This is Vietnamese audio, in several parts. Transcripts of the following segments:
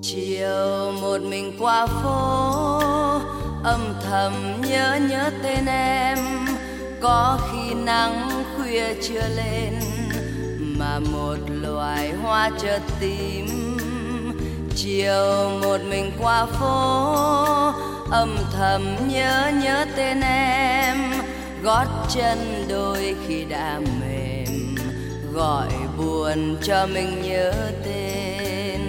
Chiều một mình qua phố, âm thầm nhớ tên em. Có khi nắng khuya chưa lên mà một loài hoa chợt tím. Chiều một mình qua phố, âm thầm nhớ tên em. Gót chân đôi khi đã mềm, gọi buồn cho mình nhớ tên.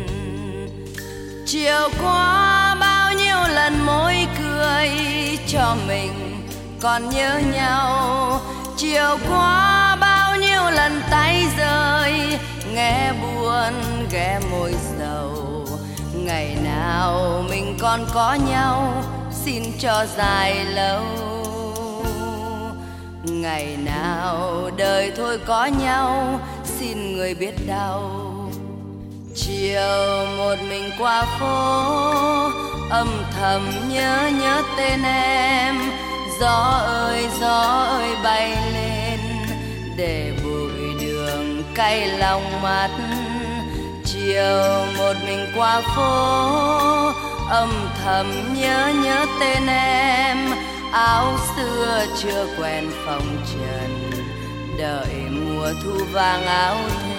Chiều qua bao nhiêu lần môi cười cho mình còn nhớ nhau. Chiều qua bao nhiêu lần tay rơi nghe buồn ghé môi dầu. Ngày nào mình còn có nhau xin cho dài lâu. Ngày nào đời thôi có nhau xin người biết đau. Chiều một mình qua phố, âm thầm nhớ tên em. Gió ơi bay lên để bụi đường cay lòng mắt. Chiều một mình qua phố, âm thầm nhớ tên em. Áo xưa chưa quen phong trần, đợi mùa thu vàng áo thêm.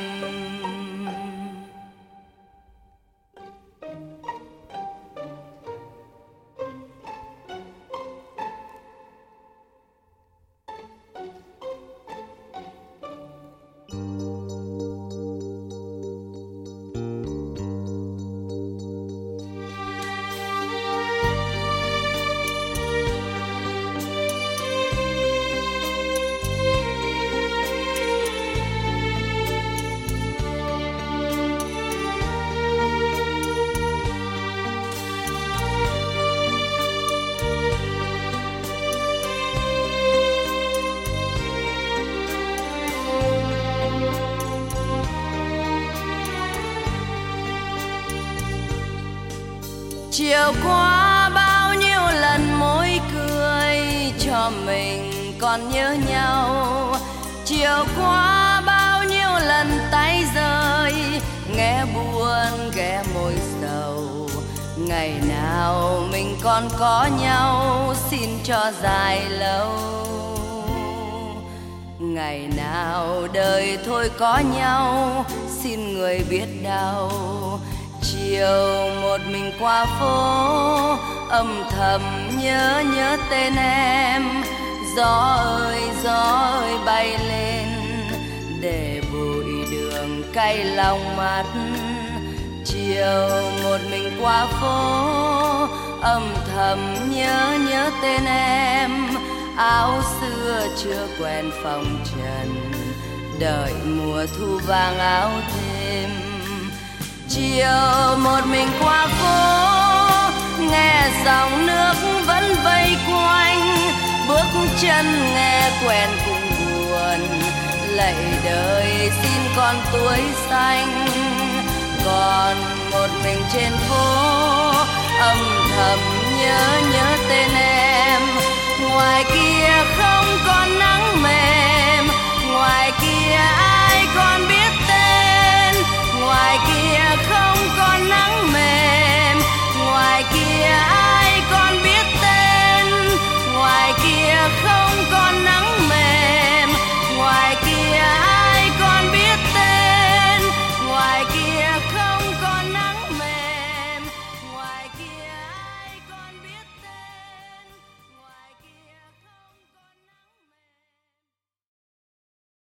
Chiều qua bao nhiêu lần môi cười cho mình còn nhớ nhau. Chiều qua bao nhiêu lần tay rơi nghe buồn ghé môi dầu. Ngày nào mình còn có nhau xin cho dài lâu. Ngày nào đời thôi có nhau xin người biết đau. Chiều một mình qua phố, âm thầm nhớ tên em. Gió ơi bay lên để bụi đường cay lòng mắt. Chiều một mình qua phố, âm thầm nhớ tên em. Áo xưa chưa quen phong trần, đợi mùa thu vàng áo thêm. Chiều một mình qua phố, nghe dòng nước vẫn vây quanh. Bước chân nghe quen cùng buồn, lạy đời xin con tuổi xanh. Còn một mình trên phố, âm thầm nhớ tên em. Ngoài kia